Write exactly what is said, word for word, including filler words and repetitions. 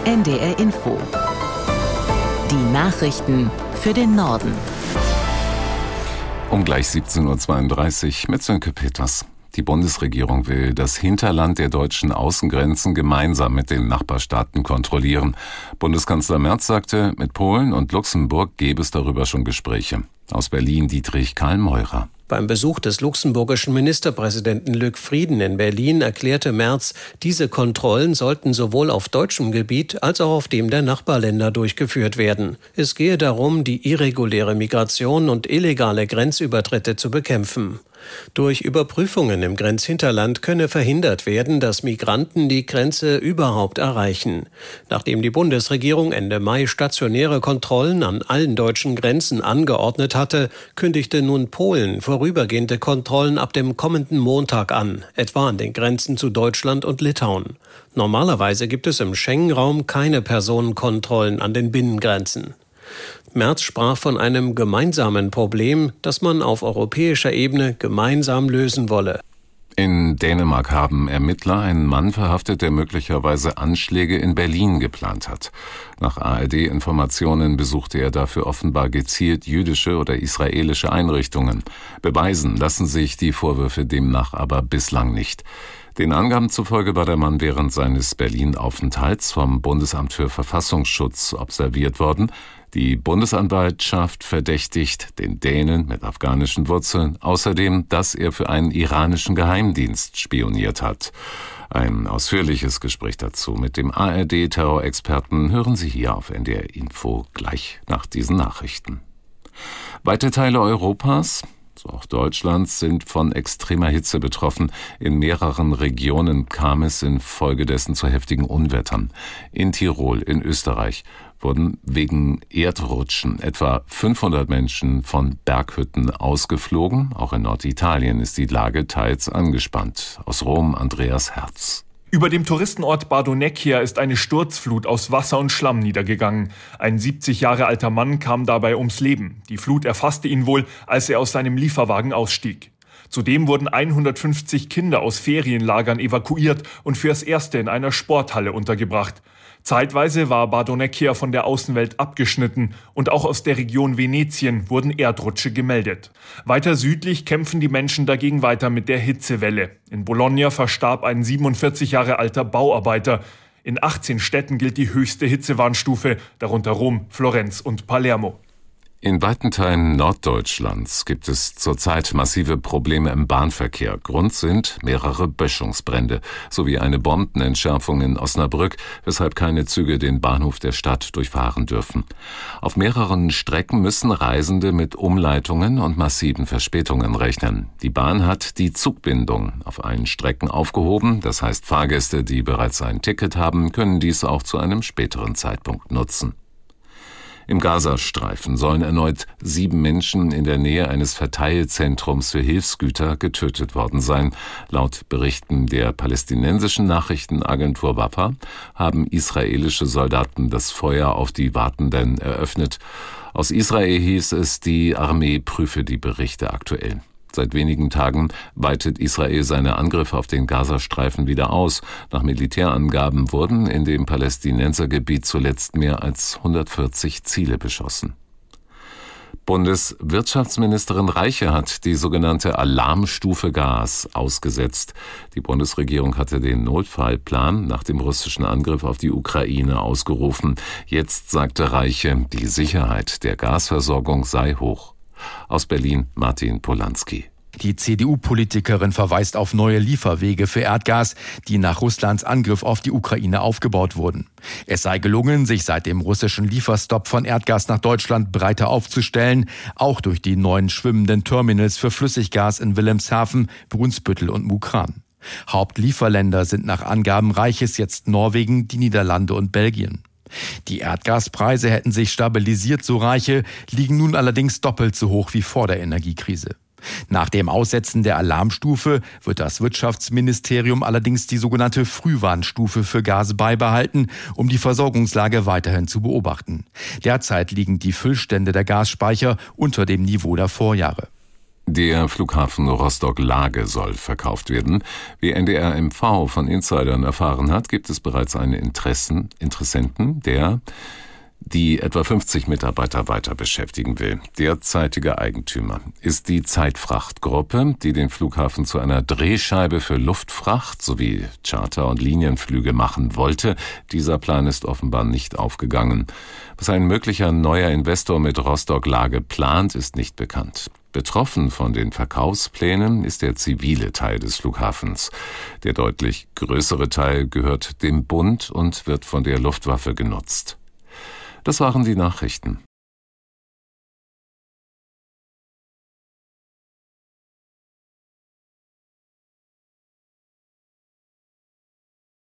N D R Info. Die Nachrichten für den Norden. Um gleich siebzehn Uhr zweiunddreißig mit Sönke Peters. Die Bundesregierung will das Hinterland der deutschen Außengrenzen gemeinsam mit den Nachbarstaaten kontrollieren. Bundeskanzler Merz sagte, mit Polen und Luxemburg gäbe es darüber schon Gespräche. Aus Berlin Dietrich Karl Meurer. Beim Besuch des luxemburgischen Ministerpräsidenten Luc Frieden in Berlin erklärte Merz, diese Kontrollen sollten sowohl auf deutschem Gebiet als auch auf dem der Nachbarländer durchgeführt werden. Es gehe darum, die irreguläre Migration und illegale Grenzübertritte zu bekämpfen. Durch Überprüfungen im Grenzhinterland könne verhindert werden, dass Migranten die Grenze überhaupt erreichen. Nachdem die Bundesregierung Ende Mai stationäre Kontrollen an allen deutschen Grenzen angeordnet hatte, kündigte nun Polen vorübergehende Kontrollen ab dem kommenden Montag an, etwa an den Grenzen zu Deutschland und Litauen. Normalerweise gibt es im Schengen-Raum keine Personenkontrollen an den Binnengrenzen. Merz sprach von einem gemeinsamen Problem, das man auf europäischer Ebene gemeinsam lösen wolle. In Dänemark haben Ermittler einen Mann verhaftet, der möglicherweise Anschläge in Berlin geplant hat. Nach A R D-Informationen besuchte er dafür offenbar gezielt jüdische oder israelische Einrichtungen. Beweisen lassen sich die Vorwürfe demnach aber bislang nicht. Den Angaben zufolge war der Mann während seines Berlin-Aufenthalts vom Bundesamt für Verfassungsschutz observiert worden. Die Bundesanwaltschaft verdächtigt den Dänen mit afghanischen Wurzeln außerdem, dass er für einen iranischen Geheimdienst spioniert hat. Ein ausführliches Gespräch dazu mit dem A R D-Terrorexperten hören Sie hier auf N D R Info gleich nach diesen Nachrichten. Weite Teile Europas, so auch Deutschlands, sind von extremer Hitze betroffen. In mehreren Regionen kam es infolgedessen zu heftigen Unwettern. In Tirol, in Österreich, wurden wegen Erdrutschen etwa fünfhundert Menschen von Berghütten ausgeflogen. Auch in Norditalien ist die Lage teils angespannt. Aus Rom Andreas Herz. Über dem Touristenort Bardonecchia ist eine Sturzflut aus Wasser und Schlamm niedergegangen. Ein siebzig Jahre alter Mann kam dabei ums Leben. Die Flut erfasste ihn wohl, als er aus seinem Lieferwagen ausstieg. Zudem wurden hundertfünfzig Kinder aus Ferienlagern evakuiert und fürs Erste in einer Sporthalle untergebracht. Zeitweise war Bardonecchia von der Außenwelt abgeschnitten und auch aus der Region Venetien wurden Erdrutsche gemeldet. Weiter südlich kämpfen die Menschen dagegen weiter mit der Hitzewelle. In Bologna verstarb ein siebenundvierzig Jahre alter Bauarbeiter. In achtzehn Städten gilt die höchste Hitzewarnstufe, darunter Rom, Florenz und Palermo. In weiten Teilen Norddeutschlands gibt es zurzeit massive Probleme im Bahnverkehr. Grund sind mehrere Böschungsbrände sowie eine Bombenentschärfung in Osnabrück, weshalb keine Züge den Bahnhof der Stadt durchfahren dürfen. Auf mehreren Strecken müssen Reisende mit Umleitungen und massiven Verspätungen rechnen. Die Bahn hat die Zugbindung auf allen Strecken aufgehoben. Das heißt, Fahrgäste, die bereits ein Ticket haben, können dies auch zu einem späteren Zeitpunkt nutzen. Im Gazastreifen sollen erneut sieben Menschen in der Nähe eines Verteilzentrums für Hilfsgüter getötet worden sein. Laut Berichten der palästinensischen Nachrichtenagentur Wafa haben israelische Soldaten das Feuer auf die Wartenden eröffnet. Aus Israel hieß es, die Armee prüfe die Berichte aktuell. Seit wenigen Tagen weitet Israel seine Angriffe auf den Gazastreifen wieder aus. Nach Militärangaben wurden in dem Palästinensergebiet zuletzt mehr als hundertvierzig Ziele beschossen. Bundeswirtschaftsministerin Reiche hat die sogenannte Alarmstufe Gas ausgesetzt. Die Bundesregierung hatte den Notfallplan nach dem russischen Angriff auf die Ukraine ausgerufen. Jetzt sagte Reiche, die Sicherheit der Gasversorgung sei hoch. Aus Berlin Martin Polanski. Die C D U-Politikerin verweist auf neue Lieferwege für Erdgas, die nach Russlands Angriff auf die Ukraine aufgebaut wurden. Es sei gelungen, sich seit dem russischen Lieferstopp von Erdgas nach Deutschland breiter aufzustellen, auch durch die neuen schwimmenden Terminals für Flüssiggas in Wilhelmshaven, Brunsbüttel und Mukran. Hauptlieferländer sind nach Angaben Reiches jetzt Norwegen, die Niederlande und Belgien. Die Erdgaspreise hätten sich stabilisiert, so Reiche, liegen nun allerdings doppelt so hoch wie vor der Energiekrise. Nach dem Aussetzen der Alarmstufe wird das Wirtschaftsministerium allerdings die sogenannte Frühwarnstufe für Gas beibehalten, um die Versorgungslage weiterhin zu beobachten. Derzeit liegen die Füllstände der Gasspeicher unter dem Niveau der Vorjahre. Der Flughafen Rostock-Lage soll verkauft werden. Wie N D R M V von Insidern erfahren hat, gibt es bereits einen Interessen, Interessenten, der die etwa fünfzig Mitarbeiter weiter beschäftigen will. Derzeitiger Eigentümer ist die Zeitfrachtgruppe, die den Flughafen zu einer Drehscheibe für Luftfracht sowie Charter- und Linienflüge machen wollte. Dieser Plan ist offenbar nicht aufgegangen. Was ein möglicher neuer Investor mit Rostock-Lage plant, ist nicht bekannt. Betroffen von den Verkaufsplänen ist der zivile Teil des Flughafens. Der deutlich größere Teil gehört dem Bund und wird von der Luftwaffe genutzt. Das waren die Nachrichten.